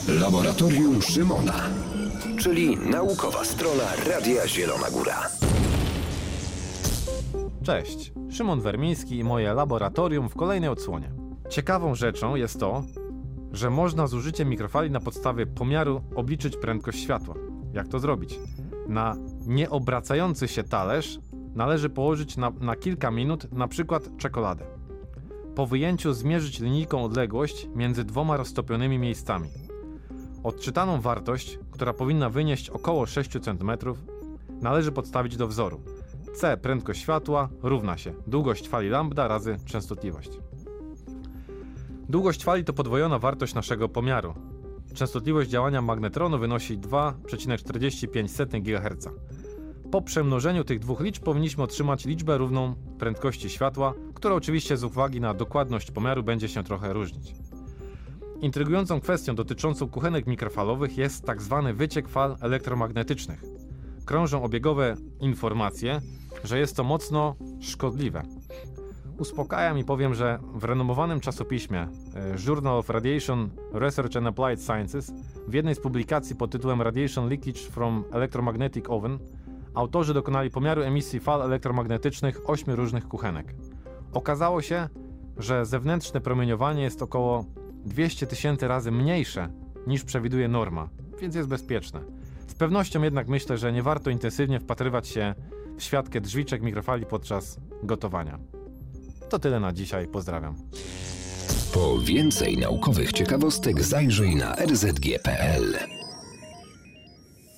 Laboratorium Szymona, czyli naukowa strona Radia Zielona Góra. Cześć, Szymon Wermiński i moje laboratorium w kolejnej odsłonie. Ciekawą rzeczą jest to, że można z użyciem mikrofali na podstawie pomiaru obliczyć prędkość światła. Jak to zrobić? Na nieobracający się talerz należy położyć na kilka minut na przykład czekoladę. Po wyjęciu zmierzyć linijką odległość między dwoma roztopionymi miejscami. Odczytaną wartość, która powinna wynieść około 6 cm, należy podstawić do wzoru. C, prędkość światła, równa się długość fali lambda razy częstotliwość. Długość fali to podwojona wartość naszego pomiaru. Częstotliwość działania magnetronu wynosi 2,45 GHz. Po przemnożeniu tych dwóch liczb powinniśmy otrzymać liczbę równą prędkości światła, która oczywiście z uwagi na dokładność pomiaru będzie się trochę różnić. Intrygującą kwestią dotyczącą kuchenek mikrofalowych jest tzw. wyciek fal elektromagnetycznych. Krążą obiegowe informacje, że jest to mocno szkodliwe. Uspokajam i powiem, że w renomowanym czasopiśmie Journal of Radiation Research and Applied Sciences w jednej z publikacji pod tytułem Radiation Leakage from Electromagnetic Oven autorzy dokonali pomiaru emisji fal elektromagnetycznych 8 różnych kuchenek. Okazało się, że zewnętrzne promieniowanie jest około 200 000 razy mniejsze niż przewiduje norma, więc jest bezpieczne. Z pewnością jednak myślę, że nie warto intensywnie wpatrywać się w światkę drzwiczek mikrofali podczas gotowania. To tyle na dzisiaj, pozdrawiam. Po więcej naukowych ciekawostek zajrzyj na rzg.pl.